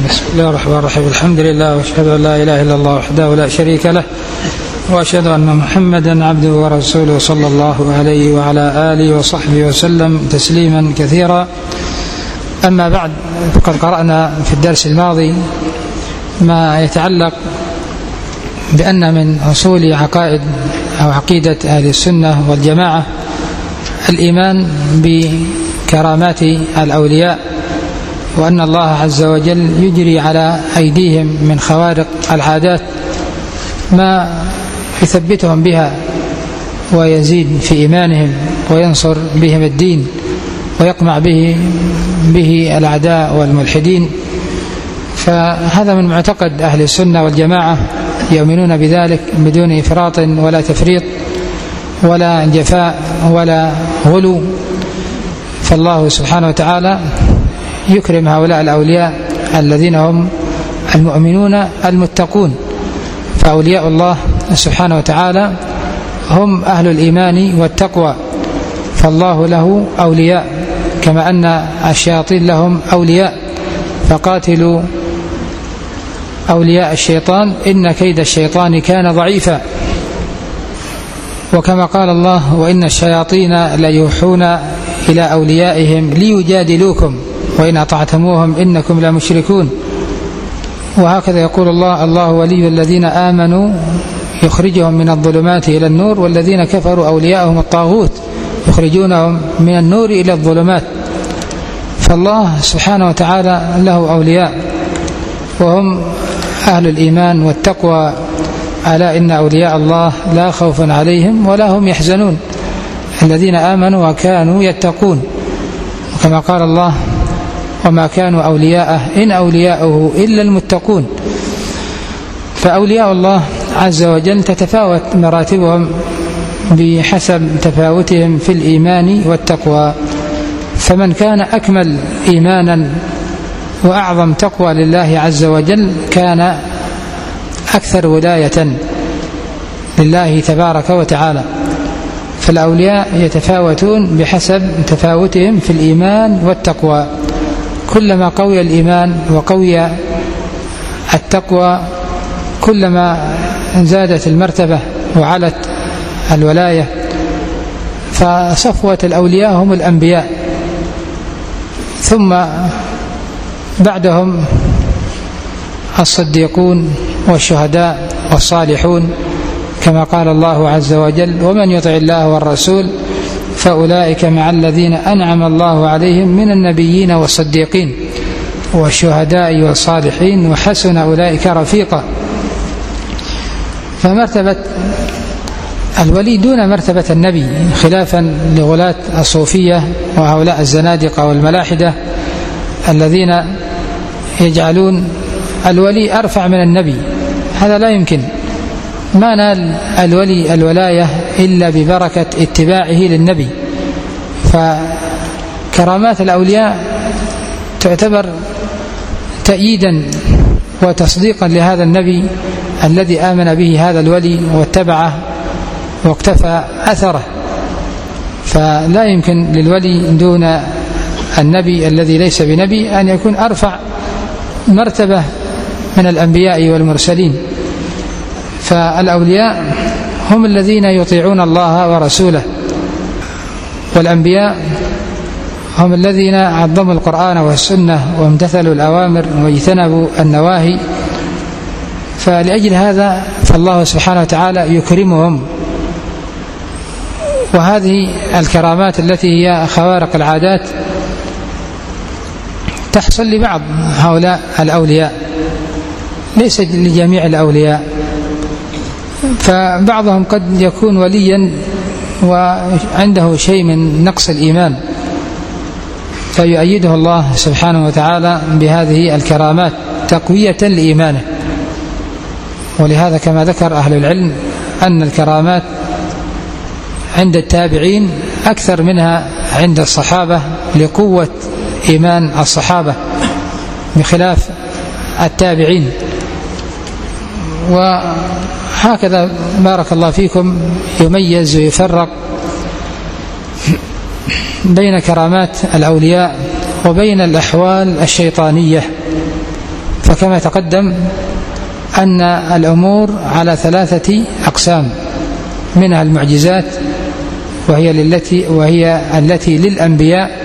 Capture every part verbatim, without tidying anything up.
بسم الله الرحمن الرحيم. الحمد لله واشهد ان لا اله الا الله وحده لا شريك له واشهد ان محمدا عبده ورسوله صلى الله عليه وعلى اله وصحبه وسلم تسليما كثيرا. اما بعد، فقد قرانا في الدرس الماضي ما يتعلق بان من اصول عقائد او عقيده اهل السنه والجماعه الايمان بكرامات الاولياء، وأن الله عز وجل يجري على أيديهم من خوارق العادات ما يثبتهم بها ويزيد في إيمانهم وينصر بهم الدين ويقمع به به الأعداء والملحدين. فهذا من معتقد أهل السنة والجماعة، يؤمنون بذلك بدون إفراط ولا تفريط ولا جفاء ولا غلو. فالله سبحانه وتعالى يكرم هؤلاء الأولياء الذين هم المؤمنون المتقون، فأولياء الله سبحانه وتعالى هم أهل الإيمان والتقوى، فالله له أولياء كما أن الشياطين لهم أولياء، فقاتلوا أولياء الشيطان إن كيد الشيطان كان ضعيفا. وكما قال الله: وإن الشياطين ليوحون إلى أوليائهم ليجادلوكم وإن أطعتموهم إنكم لمشركون. وهكذا يقول الله: الله ولي الذين آمنوا يخرجهم من الظلمات إلى النور والذين كفروا أولياءهم الطاغوت يخرجونهم من النور إلى الظلمات. فالله سبحانه وتعالى له أولياء وهم أهل الإيمان والتقوى. ألا إن أولياء الله لا خوف عليهم ولا هم يحزنون الذين آمنوا وكانوا يتقون. وكما قال الله: وما كانوا أولياءه إن أولياؤه إلا المتقون. فأولياء الله عز وجل تتفاوت مراتبهم بحسب تفاوتهم في الإيمان والتقوى، فمن كان أكمل إيمانا وأعظم تقوى لله عز وجل كان أكثر ولاية لله تبارك وتعالى. فالأولياء يتفاوتون بحسب تفاوتهم في الإيمان والتقوى، كلما قوي الإيمان وقوي التقوى كلما زادت المرتبة وعلت الولاية. فصفوة الأولياء هم الأنبياء، ثم بعدهم الصديقون والشهداء والصالحون، كما قال الله عز وجل: ومن يطع الله والرسول فأولئك مع الذين أنعم الله عليهم من النبيين والصديقين والشهداء والصالحين وحسن أولئك رفيقا. فمرتبة الولي دون مرتبة النبي، خلافا لغلاة الصوفية وهؤلاء الزنادقة والملاحدة الذين يجعلون الولي أرفع من النبي. هذا لا يمكن. ما نال الولي الولاية إلا ببركة اتباعه للنبي. فكرامات الأولياء تعتبر تأييدا وتصديقا لهذا النبي الذي آمن به هذا الولي واتبعه واقتفى أثره. فلا يمكن للولي دون النبي الذي ليس بنبي أن يكون أرفع مرتبة من الأنبياء والمرسلين. فالأولياء هم الذين يطيعون الله ورسوله، والأنبياء هم الذين عظموا القرآن والسنة وامتثلوا الأوامر واجتنبوا النواهي. فلأجل هذا فالله سبحانه وتعالى يكرمهم. وهذه الكرامات التي هي خوارق العادات تحصل لبعض هؤلاء الأولياء، ليس لجميع الأولياء. فبعضهم قد يكون وليا وعنده شيء من نقص الإيمان، فيؤيده الله سبحانه وتعالى بهذه الكرامات تقوية لإيمانه. ولهذا كما ذكر أهل العلم أن الكرامات عند التابعين أكثر منها عند الصحابة لقوة إيمان الصحابة بخلاف التابعين. وهكذا بارك الله فيكم يميز ويفرق بين كرامات الأولياء وبين الأحوال الشيطانية. وكما تقدم أن الأمور على ثلاثة أقسام، منها المعجزات وهي التي وهي التي للأنبياء،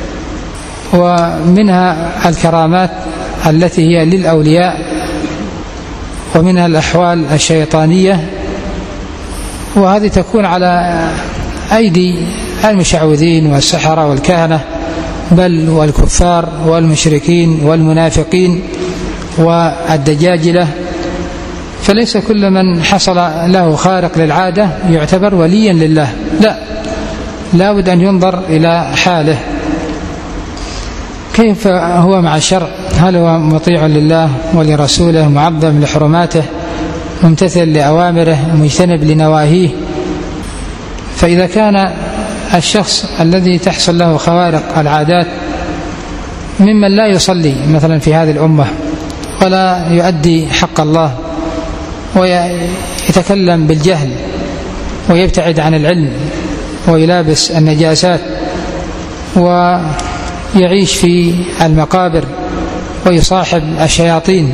ومنها الكرامات التي هي للأولياء، ومنها الأحوال الشيطانية، وهذه تكون على أيدي المشعوذين والسحرة والكهنة، بل والكفار والمشركين والمنافقين والدجاجلة. فليس كل من حصل له خارق للعادة يعتبر وليا لله، لا، لا بد أن ينظر إلى حاله، كيف هو مع الشرع، هل هو مطيع لله ولرسوله، معظم لحرماته، ممتثل لأوامره، مجتنب لنواهيه. فإذا كان الشخص الذي تحصل له خوارق العادات ممن لا يصلي مثلا في هذه الأمة ولا يؤدي حق الله ويتكلم بالجهل ويبتعد عن العلم ويلابس النجاسات ويعيش في المقابر ويصاحب الشياطين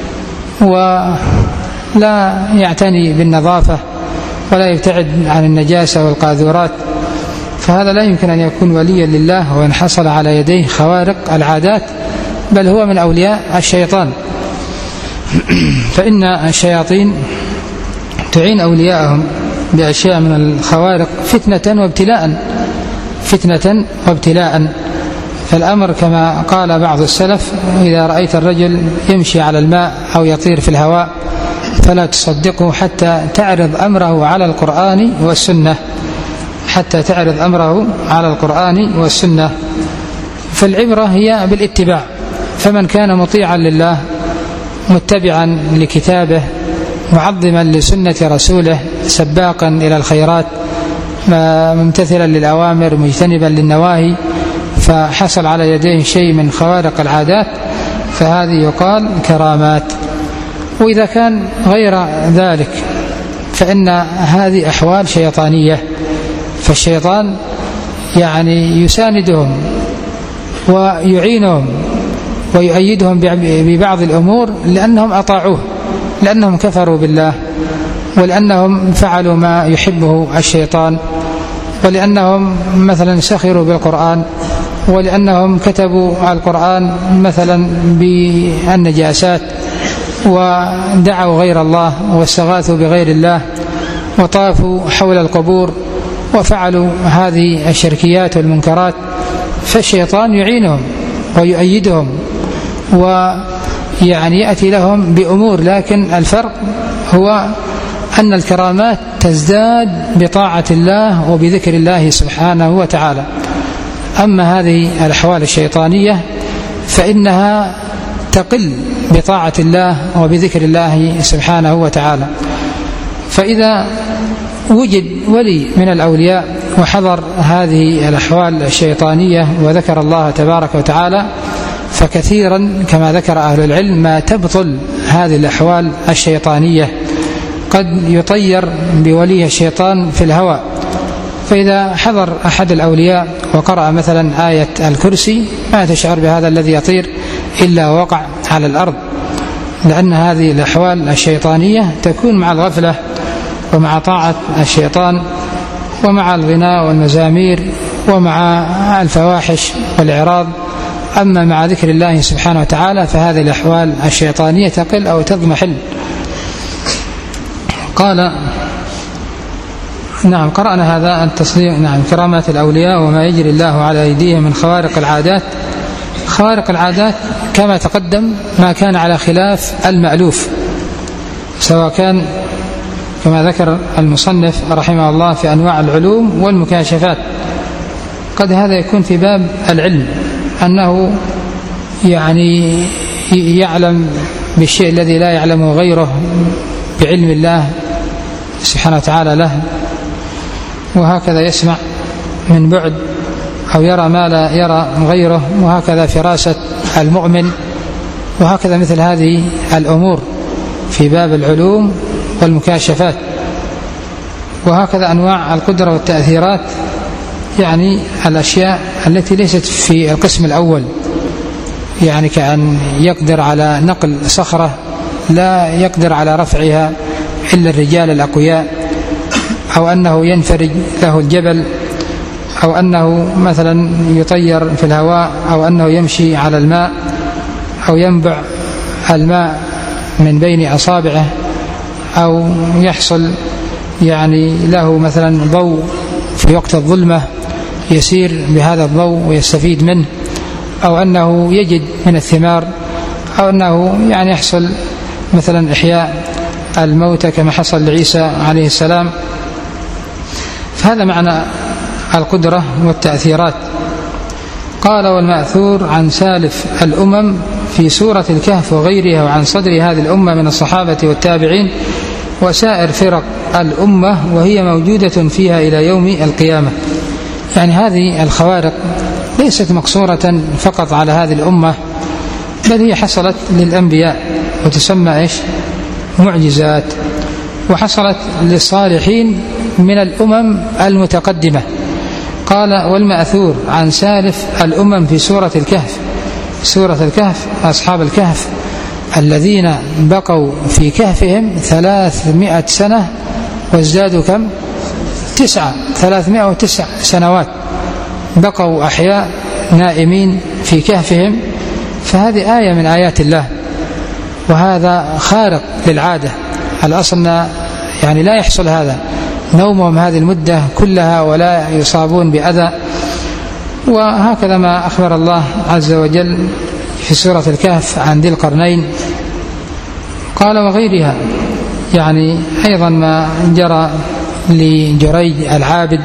ولا يعتني بالنظافة ولا يبتعد عن النجاسة والقاذورات، فهذا لا يمكن أن يكون وليا لله وإن حصل على يديه خوارق العادات، بل هو من أولياء الشيطان. فإن الشياطين تعين أولياءهم بأشياء من الخوارق فتنة وابتلاء فتنة وابتلاء فالأمر كما قال بعض السلف: إذا رأيت الرجل يمشي على الماء أو يطير في الهواء فلا تصدقه حتى تعرض أمره على القرآن والسنة حتى تعرض أمره على القرآن والسنة. فالعبرة هي بالاتباع، فمن كان مطيعا لله متبعا لكتابه معظما لسنة رسوله سباقا إلى الخيرات ممتثلا للأوامر مجتنبا للنواهي، فحصل على يديه شيء من خوارق العادات، فهذه يقال كرامات. وإذا كان غير ذلك فإن هذه أحوال شيطانية، فالشيطان يعني يساندهم ويعينهم ويؤيدهم ببعض الأمور لأنهم أطاعوه، لأنهم كفروا بالله، ولأنهم فعلوا ما يحبه الشيطان، ولأنهم مثلا سخروا بالقرآن، ولأنهم كتبوا القرآن مثلا بالنجاسات ودعوا غير الله واستغاثوا بغير الله وطافوا حول القبور وفعلوا هذه الشركيات والمنكرات، فالشيطان يعينهم ويؤيدهم ويعني يأتي لهم بأمور، لكن الفرق هو أن الكرامات تزداد بطاعة الله وبذكر الله سبحانه وتعالى. أما هذه الأحوال الشيطانية فإنها تقل بطاعة الله وبذكر الله سبحانه وتعالى. فإذا وجد ولي من الأولياء وحضر هذه الأحوال الشيطانية وذكر الله تبارك وتعالى، فكثيرا كما ذكر أهل العلم ما تبطل هذه الأحوال الشيطانية، قد يطير بولي الشيطان في الهواء. فإذا حضر أحد الأولياء وقرأ مثلا آية الكرسي ما تشعر بهذا الذي يطير إلا وقع على الأرض، لأن هذه الأحوال الشيطانية تكون مع الغفلة ومع طاعة الشيطان ومع الغناء والمزامير ومع الفواحش والإعراض. أما مع ذكر الله سبحانه وتعالى فهذه الأحوال الشيطانية تقل أو تضمحل. قال نعم قرأنا هذا التصديق. نعم كرامات الأولياء وما يجري الله على أيديهم من خوارق العادات. خوارق العادات كما تقدم ما كان على خلاف المألوف، سواء كان كما ذكر المصنف رحمه الله في أنواع العلوم والمكاشفات، قد هذا يكون في باب العلم، أنه يعني يعلم بالشيء الذي لا يعلمه غيره بعلم الله سبحانه وتعالى له، وهكذا يسمع من بعد أو يرى ما لا يرى غيره، وهكذا فراسة المؤمن، وهكذا مثل هذه الأمور في باب العلوم والمكاشفات. وهكذا أنواع القدرة والتأثيرات، يعني الأشياء التي ليست في القسم الأول يعني كأن يقدر على نقل صخرة لا يقدر على رفعها إلا الرجال الأقوياء، أو أنه ينفرج له الجبل، أو أنه مثلا يطير في الهواء، أو أنه يمشي على الماء، أو ينبع الماء من بين أصابعه، أو يحصل يعني له مثلا ضوء في وقت الظلمة يسير بهذا الضوء ويستفيد منه، أو أنه يجد من الثمار، أو أنه يعني يحصل مثلا إحياء الموتى كما حصل لعيسى عليه السلام. فهذا معنى القدرة والتأثيرات. قال: والمأثور عن سالف الأمم في سورة الكهف وغيرها وعن صدر هذه الأمة من الصحابة والتابعين وسائر فرق الأمة وهي موجودة فيها إلى يوم القيامة. يعني هذه الخوارق ليست مقصورة فقط على هذه الأمة، بل هي حصلت للأنبياء وتسمى إيش؟ معجزات، وحصلت للصالحين من الأمم المتقدمة. قال: والمأثور عن سالف الأمم في سورة الكهف. سورة الكهف أصحاب الكهف الذين بقوا في كهفهم ثلاثمائة سنة وازدادوا كم؟ تسعة ثلاثمائة وتسع سنوات بقوا أحياء نائمين في كهفهم. فهذه آية من آيات الله، وهذا خارق للعادة. الأصل يعني لا يحصل هذا، نومهم هذه المدة كلها ولا يصابون بأذى. وهكذا ما أخبر الله عز وجل في سورة الكهف عن ذي القرنين. قال: وغيرها، يعني أيضا ما جرى لجريج العابد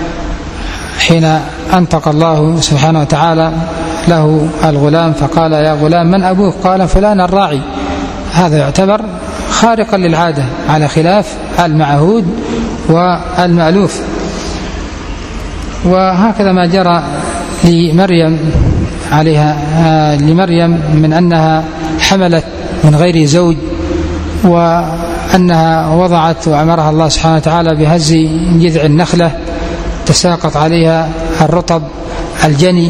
حين أنطق الله سبحانه وتعالى له الغلام فقال: يا غلام من أبوك؟ قال: فلان الراعي. هذا يعتبر خارقا للعادة على خلاف المعهود والمألوف. وهكذا ما جرى لمريم عليها لمريم من أنها حملت من غير زوج، وأنها وضعت وأمرها الله سبحانه وتعالى بهز جذع النخلة تساقط عليها الرطب الجني.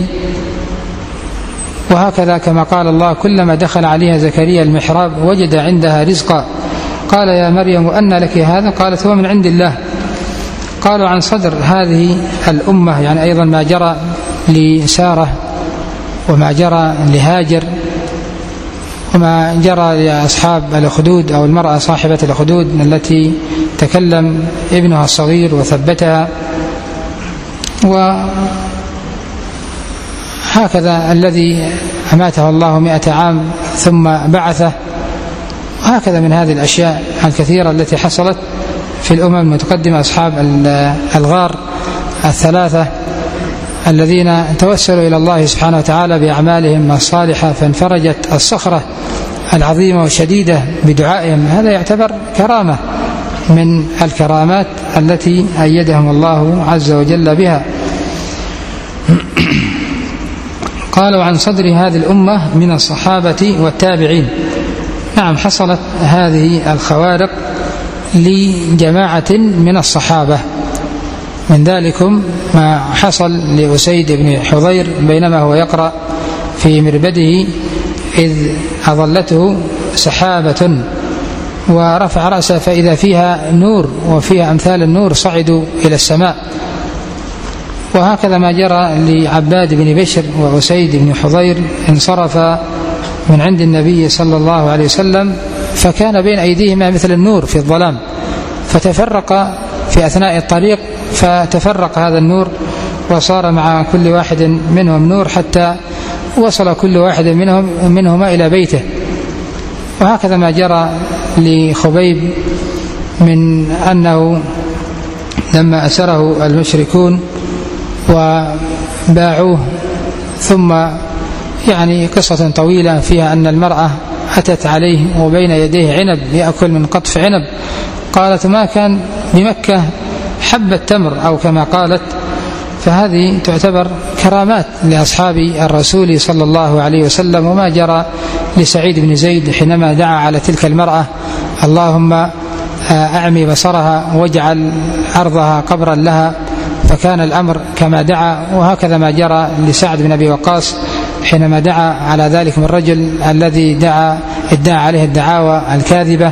وهكذا كما قال الله: كلما دخل عليها زكريا المحراب وجد عندها رزقا قال: يا مريم أنى لك هذا؟ قالت: هو من عند الله. قالوا عن صدر هذه الأمة يعني أيضا ما جرى لسارة، وما جرى لهاجر، وما جرى لأصحاب الأخدود أو المرأة صاحبة الأخدود التي تكلم ابنها الصغير وثبتها. وهكذا الذي أماته الله مئة عام ثم بعثه. وهكذا من هذه الأشياء الكثيرة التي حصلت في الأمم المتقدمة. أصحاب الغار الثلاثة الذين توسلوا إلى الله سبحانه وتعالى بأعمالهم الصالحة فانفرجت الصخرة العظيمة والشديدة بدعائهم، هذا يعتبر كرامة من الكرامات التي أيدهم الله عز وجل بها. قالوا عن صدر هذه الأمة من الصحابة والتابعين. نعم، حصلت هذه الخوارق لجماعة من الصحابة، من ذلكم ما حصل لأسيد بن حضير بينما هو يقرأ في مربده إذ أظلته سحابة ورفع رأسه فإذا فيها نور وفيها أمثال النور صعدوا إلى السماء. وهكذا ما جرى لعباد بن بشر وأسيد بن حضير، انصرف من عند النبي صلى الله عليه وسلم فكان بين أيديهما مثل النور في الظلام، فتفرق في أثناء الطريق، فتفرق هذا النور وصار مع كل واحد منهم نور حتى وصل كل واحد منهم منهما إلى بيته. وهكذا ما جرى لخبيب من أنه لما أسره المشركون وباعوه، ثم يعني قصة طويلة فيها أن المرأة أتت عليه وبين يديه عنب يأكل من قطف عنب، قالت: ما كان بمكة حبة تمر أو كما قالت. فهذه تعتبر كرامات لأصحاب الرسول صلى الله عليه وسلم. وما جرى لسعيد بن زيد حينما دعا على تلك المرأة: اللهم أعمي بصرها واجعل أرضها قبرا لها، فكان الأمر كما دعا. وهكذا ما جرى لسعد بن أبي وقاص حينما دعا على ذلك من الرجل الذي دعا ادعى عليه الدعاوى الكاذبة.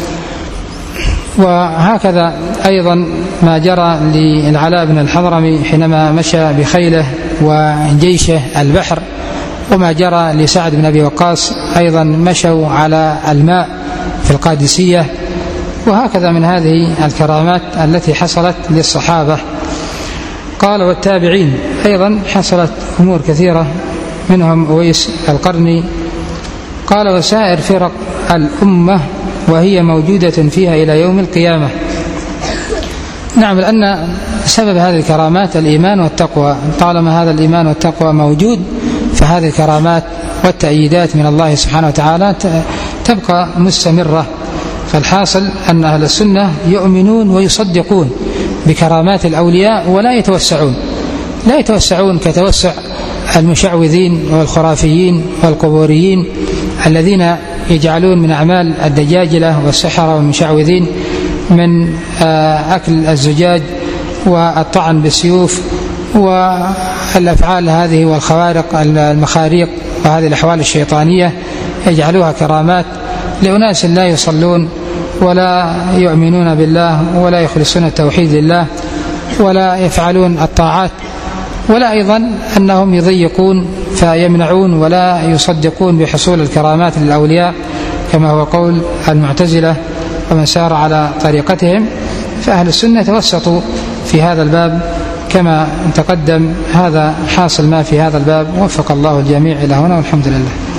وهكذا أيضا ما جرى للعلاء بن الحضرمي حينما مشى بخيله وجيشه البحر، وما جرى لسعد بن أبي وقاص أيضا مشوا على الماء في القادسية. وهكذا من هذه الكرامات التي حصلت للصحابة. قال والتابعين أيضا حصلت أمور كثيرة، منهم أويس القرني. قال وسائر فرق الأمة وهي موجودة فيها إلى يوم القيامة. نعم، لأن سبب هذه الكرامات الإيمان والتقوى، طالما هذا الإيمان والتقوى موجود فهذه الكرامات والتأييدات من الله سبحانه وتعالى تبقى مستمرة. فالحاصل أن أهل السنة يؤمنون ويصدقون بكرامات الأولياء ولا يتوسعون لا يتوسعون كتوسع المشعوذين والخرافيين والقبوريين الذين يجعلون من أعمال الدجاجلة والسحرة والمشعوذين من أكل الزجاج والطعن بالسيوف والأفعال هذه والخوارق المخاريق وهذه الأحوال الشيطانية، يجعلوها كرامات لأناس لا يصلون ولا يؤمنون بالله ولا يخلصون التوحيد لله ولا يفعلون الطاعات، ولا أيضا أنهم يضيقون فيمنعون ولا يصدقون بحصول الكرامات للأولياء كما هو قول المعتزلة ومن سار على طريقتهم. فأهل السنة توسطوا في هذا الباب كما تقدم. هذا حاصل ما في هذا الباب، وفق الله الجميع إلى هنا والحمد لله.